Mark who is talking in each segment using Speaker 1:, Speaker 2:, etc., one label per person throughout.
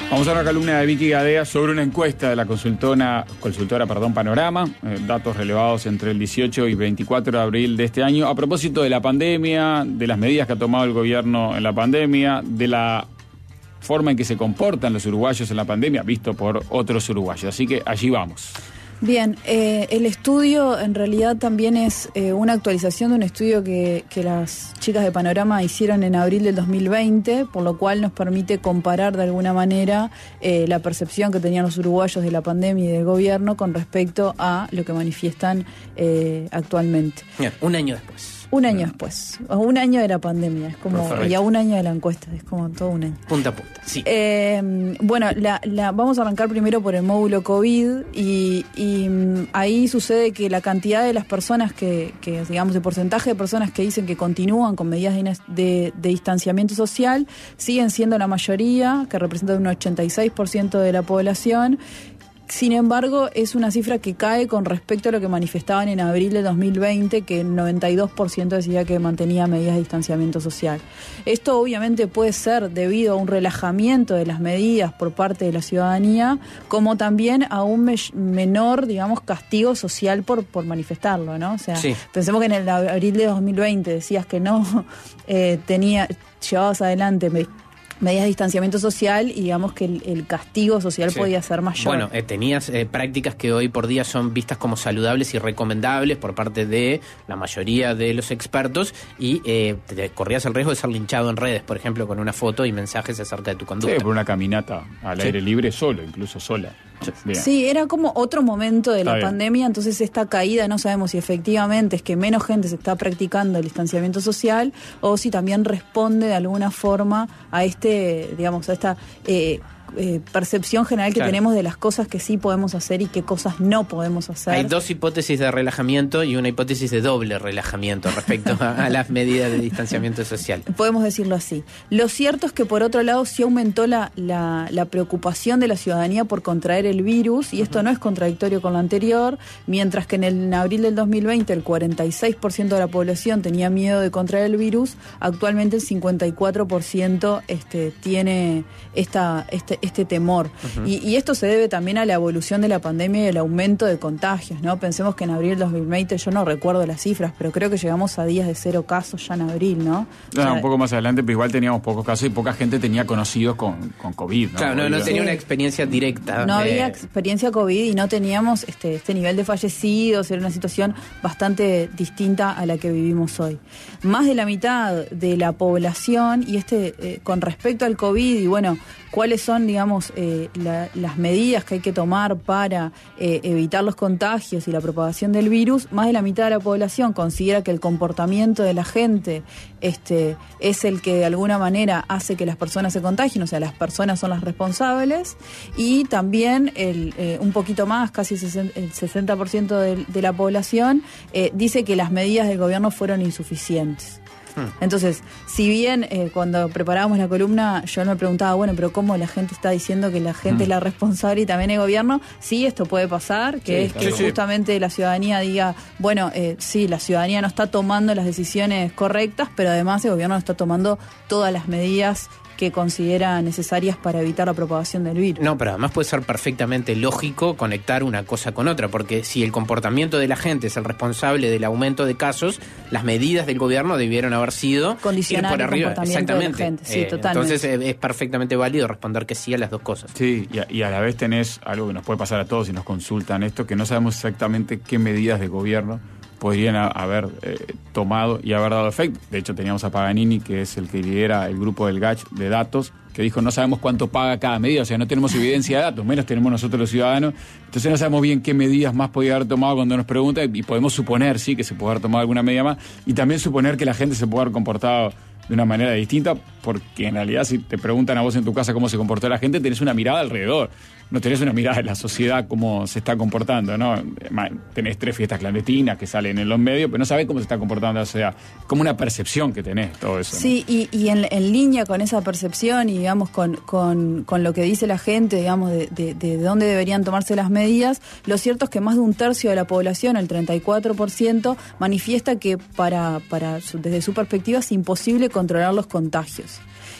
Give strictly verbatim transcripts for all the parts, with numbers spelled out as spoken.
Speaker 1: Vamos a una columna de Vicky Gadea sobre una encuesta de la consultora, consultora perdón, Panorama, eh, datos relevados entre el dieciocho y veinticuatro de abril de este año, a propósito de la pandemia, de las medidas que ha tomado el gobierno en la pandemia, de la forma en que se comportan los uruguayos en la pandemia, visto por otros uruguayos. Así que allí vamos.
Speaker 2: Bien, eh, el estudio en realidad también es eh, una actualización de un estudio que, que las chicas de Panorama hicieron en abril del dos mil veinte, por lo cual nos permite comparar de alguna manera eh, la percepción que tenían los uruguayos de la pandemia y del gobierno con respecto a lo que manifiestan eh, actualmente.
Speaker 3: Bien, un año después.
Speaker 2: Un año después, o un año de la pandemia, es como, y a un año de la encuesta, es como todo un año.
Speaker 3: Punta a punta, sí.
Speaker 2: Eh, bueno, la, la, vamos a arrancar primero por el módulo COVID y, y ahí sucede que la cantidad de las personas que, que, digamos, el porcentaje de personas que dicen que continúan con medidas de, de, de distanciamiento social siguen siendo la mayoría, que representan un ochenta y seis por ciento de la población. Sin embargo, es una cifra que cae con respecto a lo que manifestaban en abril de dos mil veinte, que el noventa y dos por ciento decía que mantenía medidas de distanciamiento social. Esto obviamente puede ser debido a un relajamiento de las medidas por parte de la ciudadanía, como también a un me- menor, digamos, castigo social por, por manifestarlo, ¿no? O sea, sí. Pensemos que en el abril de dos mil veinte decías que no eh, tenía, llevabas adelante me- medidas de distanciamiento social y digamos que el, el castigo social sí. podía ser mayor.
Speaker 3: Bueno, eh, tenías eh, prácticas que hoy por día son vistas como saludables y recomendables por parte de la mayoría de los expertos y eh, te corrías el riesgo de ser linchado en redes, por ejemplo, con una foto y mensajes acerca de tu conducta.
Speaker 1: Sí, por una caminata al sí. aire libre solo, incluso sola.
Speaker 2: Bien. Sí, era como otro momento de
Speaker 1: está
Speaker 2: la
Speaker 1: bien.
Speaker 2: pandemia, entonces esta caída no sabemos si efectivamente es que menos gente se está practicando el distanciamiento social o si también responde de alguna forma a este, digamos, a esta eh, eh, percepción general que claro. tenemos de las cosas que sí podemos hacer y qué cosas no podemos hacer.
Speaker 3: Hay dos hipótesis de relajamiento y una hipótesis de doble relajamiento respecto a, a las medidas de distanciamiento social.
Speaker 2: Podemos decirlo así. Lo cierto es que por otro lado sí aumentó la, la, la preocupación de la ciudadanía por contraer el virus y esto uh-huh. no es contradictorio con lo anterior, mientras que en, el, en abril del dos mil veinte el cuarenta y seis por ciento de la población tenía miedo de contraer el virus, actualmente el cincuenta y cuatro por ciento este, tiene esta, este, este temor. Uh-huh. Y, y esto se debe también a la evolución de la pandemia y el aumento de contagios, ¿no? Pensemos que en abril del dos mil veinte, yo no recuerdo las cifras, pero creo que llegamos a días de cero casos ya en abril, ¿no?
Speaker 1: No,
Speaker 2: o sea,
Speaker 1: un poco más adelante, pero igual teníamos pocos casos y poca gente tenía conocidos con, con COVID, ¿no?
Speaker 3: Claro, no, no tenía sí. una experiencia directa.
Speaker 2: No
Speaker 3: de...
Speaker 2: había experiencia COVID y no teníamos este, este nivel de fallecidos, era una situación bastante distinta a la que vivimos hoy. Más de la mitad de la población, y este eh, con respecto al COVID, y bueno, cuáles son, digamos, eh, la, las medidas que hay que tomar para eh, evitar los contagios y la propagación del virus, más de la mitad de la población considera que el comportamiento de la gente este, es el que de alguna manera hace que las personas se contagien, o sea, las personas son las responsables, y también el, eh, un poquito más, casi el sesenta por ciento de, de la población eh, dice que las medidas del gobierno fueron insuficientes. Entonces, si bien eh, cuando preparábamos la columna yo me preguntaba, bueno, pero ¿cómo la gente está diciendo que la gente mm. es la responsable y también el gobierno? Sí, esto puede pasar, que sí, es claro. que justamente sí. la ciudadanía diga, bueno, eh, sí, la ciudadanía no está tomando las decisiones correctas, pero además el gobierno no está tomando todas las medidas que considera necesarias para evitar la propagación del virus.
Speaker 3: No, pero además puede ser perfectamente lógico conectar una cosa con otra, porque si el comportamiento de la gente es el responsable del aumento de casos, las medidas del gobierno debieron haber sido
Speaker 2: condicionar
Speaker 3: ir por
Speaker 2: el
Speaker 3: arriba.
Speaker 2: comportamiento
Speaker 3: Exactamente.
Speaker 2: de la gente. Sí,
Speaker 3: eh,
Speaker 2: totalmente.
Speaker 3: Entonces eh, es perfectamente válido responder que sí a las dos cosas.
Speaker 1: Sí, y a, y a la vez tenés algo que nos puede pasar a todos si nos consultan esto, que no sabemos exactamente qué medidas del gobierno podrían a, haber eh, tomado y haber dado efecto. De hecho, teníamos a Paganini, que es el que lidera el grupo del G A C H de datos, que dijo, no sabemos cuánto paga cada medida, o sea, no tenemos evidencia de datos, menos tenemos nosotros los ciudadanos, entonces no sabemos bien qué medidas más podía haber tomado cuando nos preguntan, y podemos suponer, sí, que se puede haber tomado alguna medida más, y también suponer que la gente se puede haber comportado de una manera distinta, porque en realidad si te preguntan a vos en tu casa cómo se comportó la gente, tenés una mirada alrededor, no tenés una mirada de la sociedad cómo se está comportando, ¿no? Tenés tres fiestas clandestinas que salen en los medios, pero no sabés cómo se está comportando la sociedad, como una percepción que tenés todo eso, ¿no?
Speaker 2: Sí, y, y en, en línea con esa percepción y digamos con, con, con lo que dice la gente, digamos, de, de, de dónde deberían tomarse las medidas, lo cierto es que más de un tercio de la población, el treinta y cuatro por ciento, manifiesta que para, para su, desde su perspectiva es imposible controlar los contagios.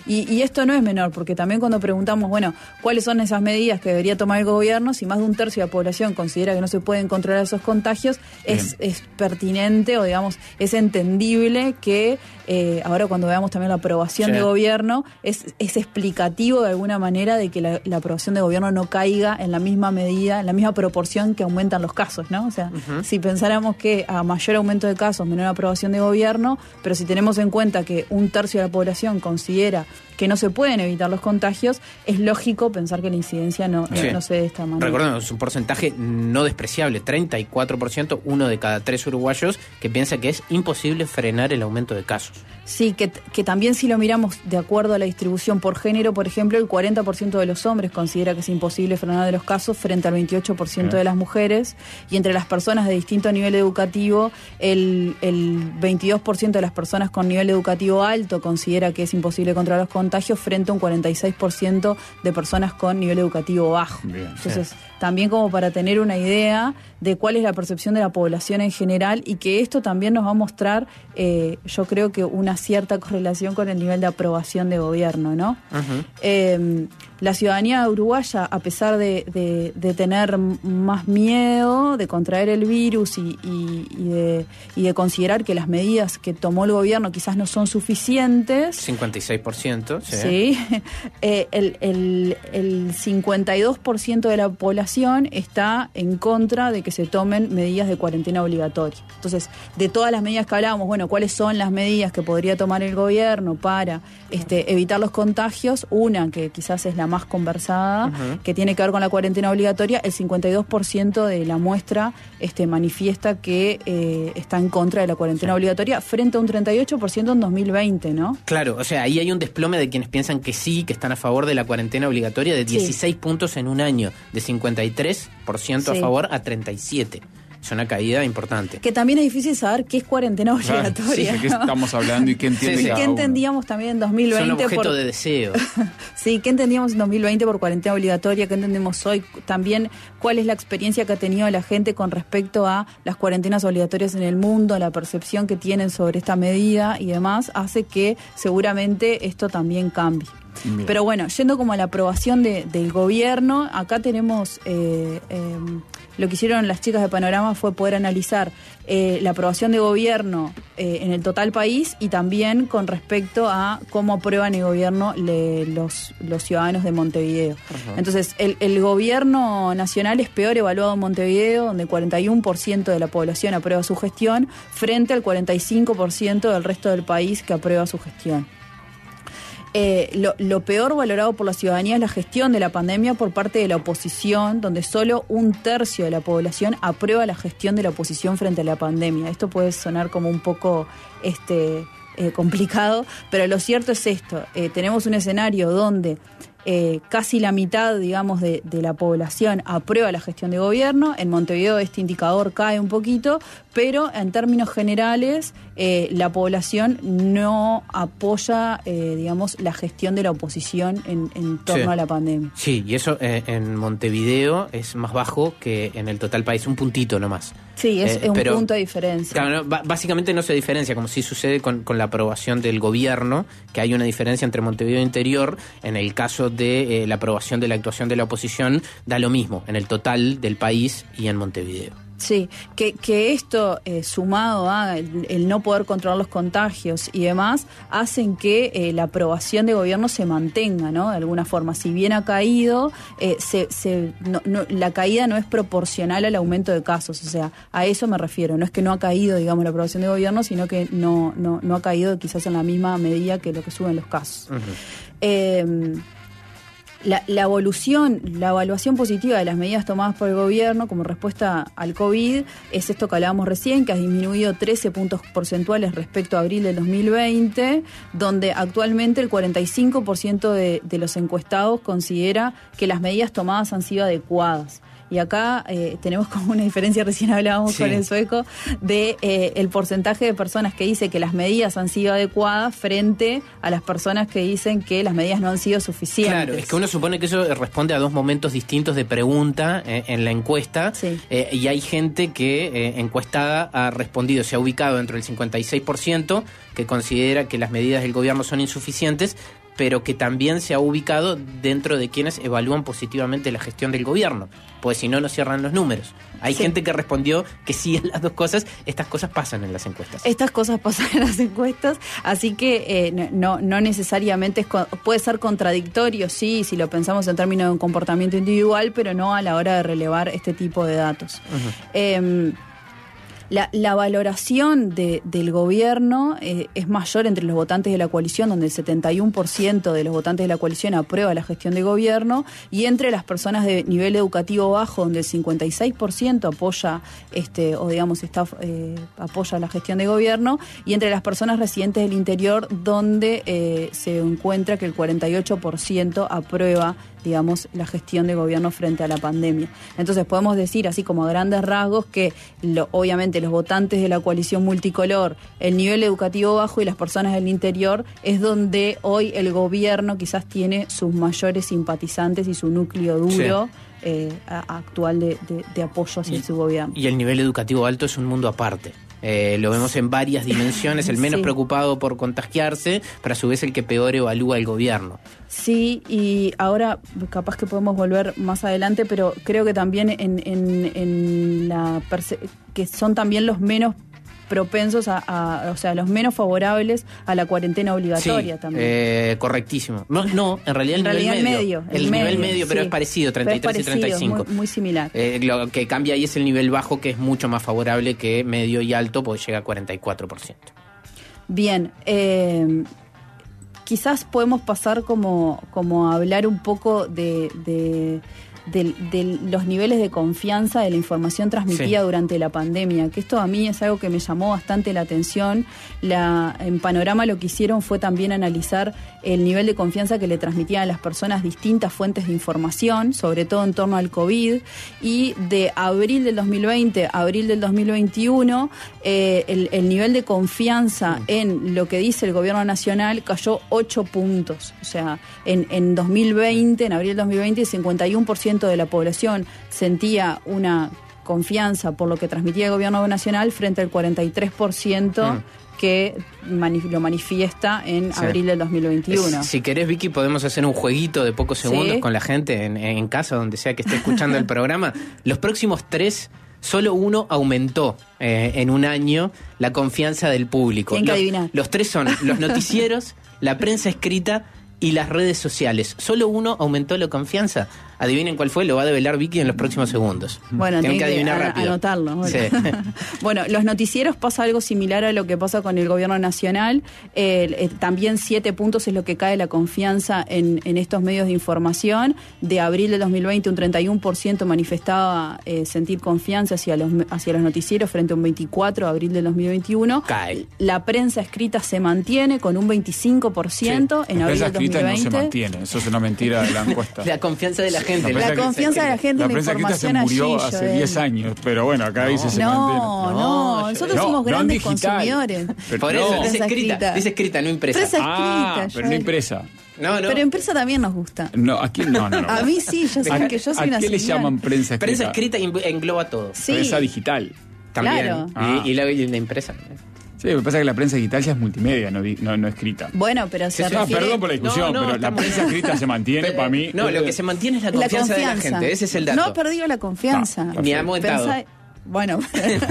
Speaker 2: Y, y esto no es menor, porque también cuando preguntamos, bueno, ¿cuáles son esas medidas que debería tomar el gobierno? Si más de un tercio de la población considera que no se pueden controlar esos contagios, es, es pertinente o, digamos, es entendible que eh, ahora cuando veamos también la aprobación sí. de gobierno, es, es explicativo de alguna manera de que la, la aprobación de gobierno no caiga en la misma medida, en la misma proporción que aumentan los casos, ¿no? O sea, uh-huh. si pensáramos que a mayor aumento de casos, menor aprobación de gobierno, pero si tenemos en cuenta que un tercio de la población considera que no se pueden evitar los contagios, es lógico pensar que la incidencia no, sí. no, no se dé de esta manera.
Speaker 3: Recordemos, es un porcentaje no despreciable, treinta y cuatro por ciento, uno de cada tres uruguayos que piensa que es imposible frenar el aumento de casos.
Speaker 2: Sí, que, que también si lo miramos de acuerdo a la distribución por género, por ejemplo, el cuarenta por ciento de los hombres considera que es imposible frenar de los casos frente al veintiocho por ciento sí. de las mujeres, y entre las personas de distinto nivel educativo, el, el veintidós por ciento de las personas con nivel educativo alto considera que es imposible controlar los contagios frente a un cuarenta y seis por ciento de personas con nivel educativo bajo. Bien, Entonces, sí. también como para tener una idea de cuál es la percepción de la población en general, y que esto también nos va a mostrar, eh, yo creo que una cierta correlación con el nivel de aprobación de gobierno, ¿no? Uh-huh. Eh, la ciudadanía uruguaya, a pesar de, de, de tener más miedo de contraer el virus y, y, y, de, y de considerar que las medidas que tomó el gobierno quizás no son suficientes.
Speaker 3: cincuenta y seis por ciento, sí.
Speaker 2: Sí. Eh, el, el, el cincuenta y dos por ciento de la población está en contra de que se tomen medidas de cuarentena obligatoria. Entonces, de todas las medidas que hablábamos, bueno, ¿cuáles son las medidas que podría tomar el gobierno para este, evitar los contagios? Una, que quizás es la más conversada, uh-huh. que tiene que ver con la cuarentena obligatoria. El cincuenta y dos por ciento de la muestra este, manifiesta que eh, está en contra de la cuarentena sí. obligatoria, frente a un treinta y ocho por ciento en dos mil veinte, ¿no?
Speaker 3: Claro, o sea, ahí hay un desplome de quienes piensan que sí, que están a favor de la cuarentena obligatoria, de dieciséis sí. puntos en un año, de cincuenta y tres por ciento sí. a favor a treinta y siete. Es una caída importante.
Speaker 2: Que también es difícil saber qué es cuarentena obligatoria.
Speaker 1: Claro, sí, ¿de qué estamos hablando y qué entiende
Speaker 2: sí, sí.
Speaker 1: cada
Speaker 2: ¿Qué
Speaker 1: uno?
Speaker 2: entendíamos también en dos mil veinte?
Speaker 3: Son objeto
Speaker 2: por...
Speaker 3: de deseo.
Speaker 2: Sí, ¿qué entendíamos en dos mil veinte por cuarentena obligatoria? ¿Qué entendemos hoy? También, ¿cuál es la experiencia que ha tenido la gente con respecto a las cuarentenas obligatorias en el mundo, la percepción que tienen sobre esta medida y demás? Hace que seguramente esto también cambie. Bien. Pero bueno, yendo como a la aprobación de, del gobierno, acá tenemos eh, eh, lo que hicieron las chicas de Panorama fue poder analizar eh, la aprobación de gobierno eh, en el total país, y también con respecto a cómo aprueban el gobierno le, los, los ciudadanos de Montevideo. Uh-huh. Entonces, el, el gobierno nacional es peor evaluado en Montevideo, donde el cuarenta y uno por ciento de la población aprueba su gestión, frente al cuarenta y cinco por ciento del resto del país que aprueba su gestión. Eh, lo, lo peor valorado por la ciudadanía es la gestión de la pandemia por parte de la oposición, donde solo un tercio de la población aprueba la gestión de la oposición frente a la pandemia. Esto puede sonar como un poco este, eh, complicado, pero lo cierto es esto. Eh, tenemos un escenario donde Eh, casi la mitad, digamos, de, de la población aprueba la gestión de gobierno. En Montevideo este indicador cae un poquito, pero en términos generales eh, la población no apoya, eh, digamos, la gestión de la oposición en, en torno sí. a la pandemia.
Speaker 3: Sí, y eso eh, en Montevideo es más bajo que en el total país, un puntito nomás.
Speaker 2: Sí, es,
Speaker 3: eh,
Speaker 2: es un
Speaker 3: pero,
Speaker 2: punto de diferencia.
Speaker 3: Claro, no, b- básicamente no se diferencia, como sí sucede con, con la aprobación del gobierno, que hay una diferencia entre Montevideo e interior. En el caso de eh, la aprobación de la actuación de la oposición, da lo mismo en el total del país y en Montevideo.
Speaker 2: Sí, que, que esto eh, sumado a el, el no poder controlar los contagios y demás, hacen que eh, la aprobación de gobierno se mantenga, ¿no? De alguna forma, si bien ha caído, eh, se, se, no, no, la caída no es proporcional al aumento de casos, o sea, a eso me refiero. No es que no ha caído, digamos, la aprobación de gobierno, sino que no, no, no ha caído quizás en la misma medida que lo que suben los casos. Uh-huh. Eh, La, la evolución, la evaluación positiva de las medidas tomadas por el gobierno como respuesta al COVID es esto que hablábamos recién, que ha disminuido trece puntos porcentuales respecto a abril del dos mil veinte, donde actualmente el cuarenta y cinco por ciento de, de los encuestados considera que las medidas tomadas han sido adecuadas. Y acá eh, tenemos como una diferencia, recién hablábamos sí. con el sueco, de eh, el porcentaje de personas que dice que las medidas han sido adecuadas frente a las personas que dicen que las medidas no han sido suficientes.
Speaker 3: Claro, es que uno supone que eso responde a dos momentos distintos de pregunta eh, en la encuesta,
Speaker 2: sí.
Speaker 3: eh, y hay gente que eh, encuestada ha respondido, se ha ubicado dentro del cincuenta y seis por ciento que considera que las medidas del gobierno son insuficientes, pero que también se ha ubicado dentro de quienes evalúan positivamente la gestión del gobierno, pues si no, no cierran los números. Hay sí. gente que respondió que sí en las dos cosas. Estas cosas pasan en las encuestas.
Speaker 2: Estas cosas pasan en las encuestas, así que eh, no, no necesariamente es, puede ser contradictorio, sí, si lo pensamos en términos de un comportamiento individual, pero no a la hora de relevar este tipo de datos. Uh-huh. Eh, La, la valoración de, del gobierno eh, es mayor entre los votantes de la coalición, donde el setenta y uno por ciento de los votantes de la coalición aprueba la gestión de gobierno, y entre las personas de nivel educativo bajo, donde el cincuenta y seis por ciento apoya, este, o digamos, está, eh, apoya la gestión de gobierno, y entre las personas residentes del interior, donde eh, se encuentra que el cuarenta y ocho por ciento aprueba, digamos, la gestión de gobierno frente a la pandemia. Entonces podemos decir, así como a grandes rasgos, que lo, obviamente los votantes de la coalición multicolor, el nivel educativo bajo y las personas del interior es donde hoy el gobierno quizás tiene sus mayores simpatizantes y su núcleo duro sí. eh, a, actual de, de, de apoyo hacia
Speaker 3: y,
Speaker 2: su gobierno.
Speaker 3: Y el nivel educativo alto es un mundo aparte. Eh, lo vemos en varias dimensiones, el menos sí. preocupado por contagiarse, pero a su vez el que peor evalúa el gobierno.
Speaker 2: Sí, y ahora capaz que podemos volver más adelante, pero creo que también en, en, en la perce- que son también los menos propensos a, a, o sea, los menos favorables a la cuarentena obligatoria
Speaker 3: sí,
Speaker 2: también.
Speaker 3: Eh, correctísimo. No, no, en realidad el
Speaker 2: en
Speaker 3: nivel
Speaker 2: realidad
Speaker 3: medio.
Speaker 2: medio.
Speaker 3: El, el
Speaker 2: medio,
Speaker 3: nivel medio, pero
Speaker 2: sí.
Speaker 3: es parecido, treinta y tres
Speaker 2: es parecido,
Speaker 3: y treinta y cinco.
Speaker 2: Muy, muy similar.
Speaker 3: Eh, lo que cambia ahí es el nivel bajo, que es mucho más favorable que medio y alto, porque llega a cuarenta y cuatro por ciento.
Speaker 2: Bien, eh, quizás podemos pasar como, como a hablar un poco de... de De, de los niveles de confianza de la información transmitida sí. durante la pandemia, que esto a mí es algo que me llamó bastante la atención. La, en Panorama lo que hicieron fue también analizar el nivel de confianza que le transmitían a las personas distintas fuentes de información, sobre todo en torno al COVID, y de abril del dos mil veinte a abril del dos mil veintiuno eh, el, el nivel de confianza sí. en lo que dice el gobierno nacional cayó ocho puntos. O sea, en, en dos mil veinte, en abril del dos mil veinte, el cincuenta y uno por ciento de la población sentía una confianza por lo que transmitía el gobierno nacional frente al cuarenta y tres por ciento mm. que mani- lo manifiesta en sí. abril del dos mil veintiuno.
Speaker 3: Si querés, Vicky, podemos hacer un jueguito de pocos segundos ¿Sí? con la gente en, en casa, donde sea que esté escuchando el programa. Los próximos tres, solo uno aumentó eh, en un año la confianza del público.
Speaker 2: Tienen que
Speaker 3: los,
Speaker 2: adivinar.
Speaker 3: Los tres son los noticieros, la prensa escrita y las redes sociales. Solo uno aumentó la confianza. Adivinen cuál fue, lo va a develar Vicky en los próximos segundos.
Speaker 2: Bueno, tienen que adivinar
Speaker 3: que
Speaker 2: rápido. Anotarlo. Bueno.
Speaker 3: Sí.
Speaker 2: Bueno, los noticieros pasa algo similar a lo que pasa con el gobierno nacional. Eh, eh, también siete puntos es lo que cae la confianza en, en estos medios de información. De abril del dos mil veinte, un treinta y uno por ciento manifestaba eh, sentir confianza hacia los, hacia los noticieros frente a un veinticuatro por ciento de abril del dos mil veintiuno.
Speaker 3: Cae.
Speaker 2: La prensa escrita se mantiene con un veinticinco por ciento sí. en abril del dos mil veinte.
Speaker 1: La prensa escrita no se mantiene, eso es una mentira de la encuesta.
Speaker 3: La confianza de la gente.
Speaker 2: La, la confianza de la gente en la información
Speaker 1: se murió
Speaker 2: allí,
Speaker 1: hace diez años, pero bueno, acá no, dice se
Speaker 2: no,
Speaker 1: mantiene.
Speaker 2: No, no, nosotros no, somos grandes no consumidores.
Speaker 3: Pero por eso, no. dice escrita, escrita, dice escrita, no impresa.
Speaker 2: Prensa escrita,
Speaker 1: ah, pero no impresa.
Speaker 2: No, no. Pero impresa también nos gusta.
Speaker 1: No, aquí no, no, no.
Speaker 2: A mí sí, yo sé que yo soy una
Speaker 1: ¿A qué le llaman prensa escrita?
Speaker 3: Prensa escrita engloba todo.
Speaker 2: Sí.
Speaker 1: Prensa digital.
Speaker 3: También.
Speaker 2: Claro.
Speaker 3: Ah. Y, y, la, y la impresa.
Speaker 1: Sí, lo que pasa es que la prensa digital ya es multimedia, no, no, no escrita.
Speaker 2: Bueno, pero se
Speaker 1: sí,
Speaker 2: refiere...
Speaker 1: no, perdón por la discusión,
Speaker 3: no, no,
Speaker 1: pero la prensa escrita se mantiene, para mí...
Speaker 3: No, lo que se mantiene es la confianza, la confianza de la gente, ese es el dato.
Speaker 2: No ha perdido la confianza.
Speaker 3: No, ni ha aumentado. Pensa...
Speaker 2: Bueno,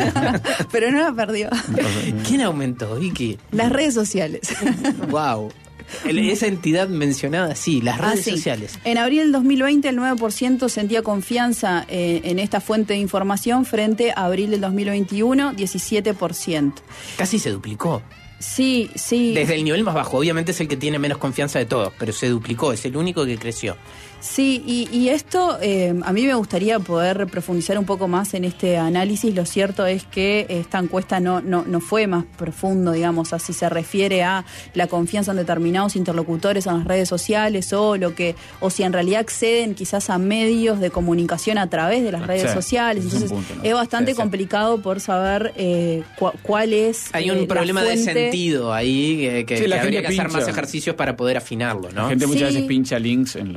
Speaker 2: pero no la perdió.
Speaker 3: ¿Quién aumentó, Vicky?
Speaker 2: Las redes sociales.
Speaker 3: Wow. Esa entidad mencionada, sí, las redes ah, sí. sociales.
Speaker 2: En abril del dos mil veinte, el nueve por ciento sentía confianza eh, en esta fuente de información frente a abril del dos mil veintiuno, diecisiete por ciento.
Speaker 3: Casi se duplicó.
Speaker 2: Sí, sí.
Speaker 3: Desde el nivel más bajo, obviamente es el que tiene menos confianza de todos, pero se duplicó, es el único que creció.
Speaker 2: Sí, y, y esto eh, a mí me gustaría poder profundizar un poco más en este análisis. Lo cierto es que esta encuesta no, no, no fue más profundo, digamos, así se refiere a la confianza en determinados interlocutores en las redes sociales o lo que, o si en realidad acceden quizás a medios de comunicación a través de las redes sí, sociales. Entonces es, punto, ¿no? es bastante sí, sí. complicado por saber eh, cu- cuál es.
Speaker 3: Hay un
Speaker 2: eh,
Speaker 3: problema
Speaker 2: de
Speaker 3: sentido ahí que, que,
Speaker 1: sí,
Speaker 3: que
Speaker 1: la
Speaker 3: habría
Speaker 1: gente
Speaker 3: que hacer
Speaker 1: pincha.
Speaker 3: más ejercicios para poder afinarlo, ¿no?
Speaker 1: La gente muchas
Speaker 2: sí.
Speaker 1: veces pincha links en la, las redes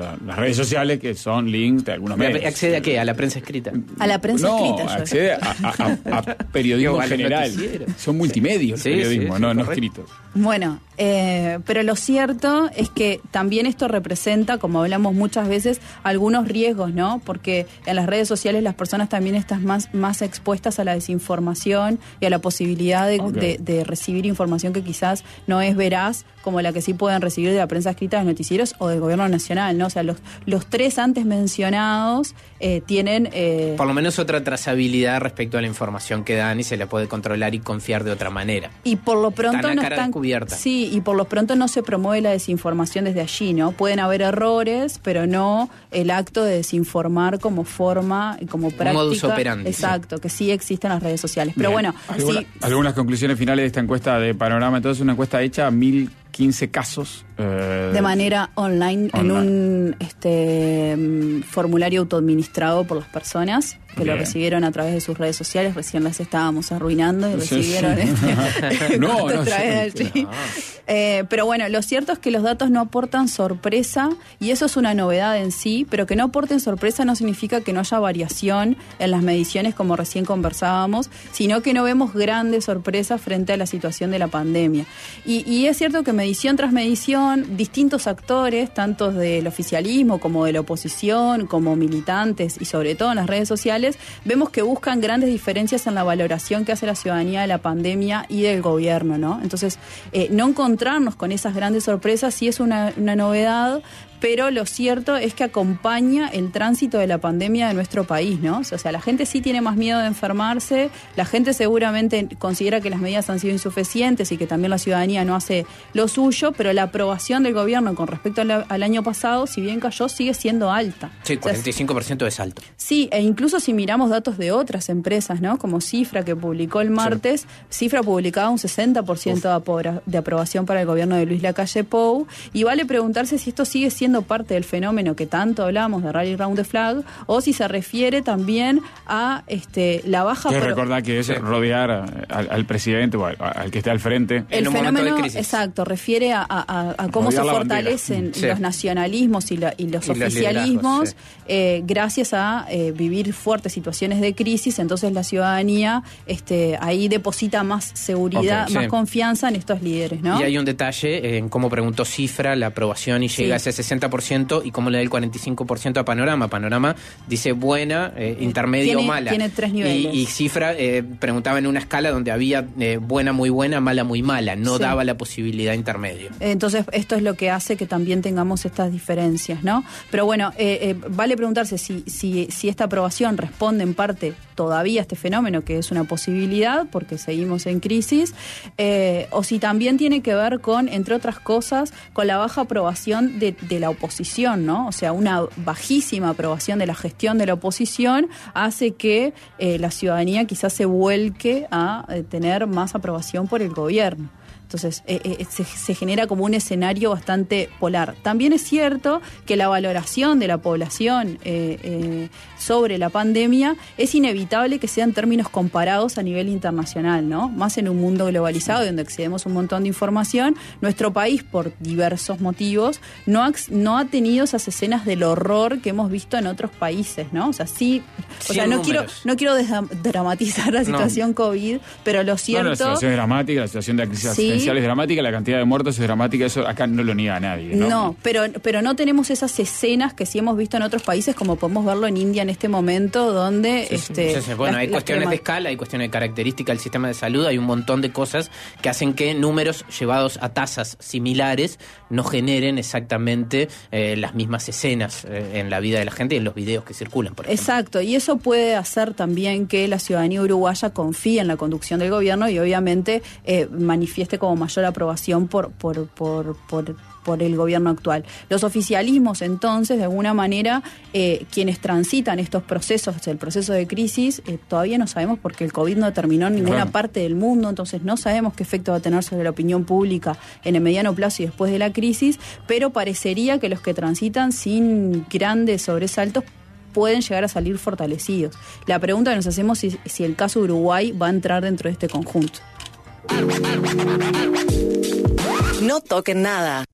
Speaker 1: redes sociales que son links de algunos medios.
Speaker 3: ¿Accede a qué? ¿A la prensa escrita?
Speaker 2: A la prensa
Speaker 1: no,
Speaker 2: escrita.
Speaker 1: No, accede a, a, a, a periodismo en general. Son multimedios
Speaker 3: sí,
Speaker 1: el periodismo,
Speaker 3: sí, sí,
Speaker 1: no, no
Speaker 3: correcto.
Speaker 1: escritos.
Speaker 2: Bueno, eh, pero lo cierto es que también esto representa, como hablamos muchas veces, algunos riesgos, ¿no? Porque en las redes sociales las personas también están más, más expuestas a la desinformación y a la posibilidad de,
Speaker 1: Okay.
Speaker 2: de, de recibir información que quizás no es veraz, como la que sí pueden recibir de la prensa escrita, de los noticieros o del gobierno nacional, ¿no? O sea, los, los tres antes mencionados eh, tienen... Eh,
Speaker 3: Por lo menos otra trazabilidad respecto a la información que dan y se la puede controlar y confiar de otra manera.
Speaker 2: Y por lo pronto
Speaker 3: Están a
Speaker 2: no
Speaker 3: cara
Speaker 2: están...
Speaker 3: descubierta.
Speaker 2: Sí, y por lo pronto no se promueve la desinformación desde allí, ¿no? Pueden haber errores, pero no el acto de desinformar como forma y como práctica.
Speaker 3: Modus operandi.
Speaker 2: Exacto, que sí existen las redes sociales. Pero
Speaker 1: Bien.
Speaker 2: bueno,
Speaker 1: Alguna-
Speaker 2: sí,
Speaker 1: algunas conclusiones finales de esta encuesta de Panorama. Entonces, una encuesta hecha a mil quince casos. Eh,
Speaker 2: de manera online, en
Speaker 1: online.
Speaker 2: un este mm, formulario autoadministrado por las personas que
Speaker 1: Bien.
Speaker 2: lo recibieron a través de sus redes sociales. Recién las estábamos arruinando y
Speaker 1: Sí,
Speaker 2: recibieron
Speaker 1: sí.
Speaker 2: este
Speaker 1: No, no,
Speaker 2: a través
Speaker 1: sí,
Speaker 2: de allí. Eh, pero bueno, lo cierto es que los datos no aportan sorpresa y eso es una novedad en sí, pero que no aporten sorpresa no significa que no haya variación en las mediciones como recién conversábamos, sino que no vemos grandes sorpresas frente a la situación de la pandemia. Y, y es cierto que medición tras medición, distintos actores, tanto del oficialismo como de la oposición, como militantes y sobre todo en las redes sociales, vemos que buscan grandes diferencias en la valoración que hace la ciudadanía de la pandemia y del gobierno, ¿no? Entonces, eh, no encontrarnos con esas grandes sorpresas sí es una, una novedad, pero lo cierto es que acompaña el tránsito de la pandemia de nuestro país, ¿no? O sea, la gente sí tiene más miedo de enfermarse, la gente seguramente considera que las medidas han sido insuficientes y que también la ciudadanía no hace lo suyo, pero la aprobación del gobierno con respecto al, al año pasado, si bien cayó, sigue siendo alta.
Speaker 3: Sí,
Speaker 2: O sea,
Speaker 3: cuarenta y cinco por ciento es alto.
Speaker 2: sí, e incluso si miramos datos de otras empresas, ¿no? Como Cifra, que publicó el martes, sí. Cifra publicaba un sesenta por ciento de, apro- de aprobación para el gobierno de Luis Lacalle Pou, y vale preguntarse si esto sigue siendo parte del fenómeno que tanto hablamos de Rally Round the Flag, o si se refiere también a este la baja...
Speaker 1: Que
Speaker 2: pro-
Speaker 1: recordar que es
Speaker 3: Sí.
Speaker 1: rodear a- al, al presidente o al, al que esté al frente.
Speaker 3: En
Speaker 2: El
Speaker 3: un momento de
Speaker 2: fenómeno,
Speaker 3: crisis.
Speaker 2: exacto, refiere a, a- a cómo
Speaker 1: Rodear
Speaker 2: se
Speaker 1: la
Speaker 2: fortalecen
Speaker 3: bandera. Sí.
Speaker 2: los nacionalismos y, la- y los
Speaker 3: Y los
Speaker 2: oficialismos
Speaker 3: liderazgos, sí.
Speaker 2: eh, gracias a eh, vivir fuertes situaciones de crisis. Entonces la ciudadanía este, ahí deposita más seguridad,
Speaker 3: Ok,
Speaker 2: más
Speaker 3: sí.
Speaker 2: confianza en estos líderes, ¿no?
Speaker 3: Y hay un detalle en cómo preguntó Cifra la aprobación y
Speaker 2: Sí.
Speaker 3: llega a ese sesenta por ciento y cómo le da el cuarenta y cinco por ciento a Panorama. Panorama dice buena, eh, intermedia
Speaker 2: Tiene-
Speaker 3: o mala.
Speaker 2: tiene tres niveles.
Speaker 3: Y, y Cifra eh, preguntaba en una escala donde había eh, buena, muy buena, mala, muy mala. No
Speaker 2: Sí.
Speaker 3: daba la posibilidad intermedio.
Speaker 2: Entonces, esto es lo que hace que también tengamos estas diferencias, ¿no? Pero bueno, eh, eh, vale preguntarse si, si, si esta aprobación responde en parte todavía a este fenómeno, que es una posibilidad, porque seguimos en crisis, eh, o si también tiene que ver con, entre otras cosas, con la baja aprobación de, de la oposición, ¿no? O sea, una bajísima aprobación de la gestión de la oposición hace que eh, la ciudadanía quizás se vuelque a eh, tener más aprobación por el gobierno. Entonces, eh, eh, se, se genera como un escenario bastante polar. También es cierto que la valoración de la población eh, eh, sobre la pandemia es inevitable que sean términos comparados a nivel internacional, ¿no? Más en un mundo globalizado donde accedemos a un montón de información. Nuestro país, por diversos motivos, no ha, no ha tenido esas escenas del horror que hemos visto en otros países, ¿no? O sea, sí, o
Speaker 3: Sin
Speaker 2: sea, no quiero,
Speaker 3: números.
Speaker 2: no quiero dramatizar la situación COVID, pero lo
Speaker 1: No,
Speaker 2: cierto...
Speaker 1: no, la situación es dramática, la situación de la crisis
Speaker 2: Sí.
Speaker 1: asistencial es dramática, la cantidad de muertos es dramática, eso acá no lo niega nadie, ¿no?
Speaker 2: No, pero, pero no tenemos esas escenas que sí hemos visto en otros países, como podemos verlo en India en este momento, donde...
Speaker 3: Sí, sí.
Speaker 2: este,
Speaker 3: Sí, sí. Bueno,
Speaker 2: las-
Speaker 3: hay
Speaker 2: las
Speaker 3: cuestiones
Speaker 2: crema-
Speaker 3: de escala, hay cuestiones de característica del sistema de salud, hay un montón de cosas que hacen que números llevados a tasas similares no generen exactamente eh, las mismas escenas eh, en la vida de la gente y en los videos que circulan, por ejemplo.
Speaker 2: Exacto, y eso puede hacer también que la ciudadanía uruguaya confíe en la conducción del gobierno y obviamente eh, manifieste como mayor aprobación por, por, por, por, por el gobierno actual. Los oficialismos, entonces, de alguna manera, eh, quienes transitan estos procesos, el proceso de crisis, eh, todavía no sabemos porque el COVID no terminó en ninguna
Speaker 1: Claro.
Speaker 2: parte del mundo, entonces no sabemos qué efecto va a tener sobre la opinión pública en el mediano plazo y después de la crisis, pero parecería que los que transitan sin grandes sobresaltos pueden llegar a salir fortalecidos. La pregunta que nos hacemos es si el caso Uruguay va a entrar dentro de este conjunto.
Speaker 4: No toquen nada.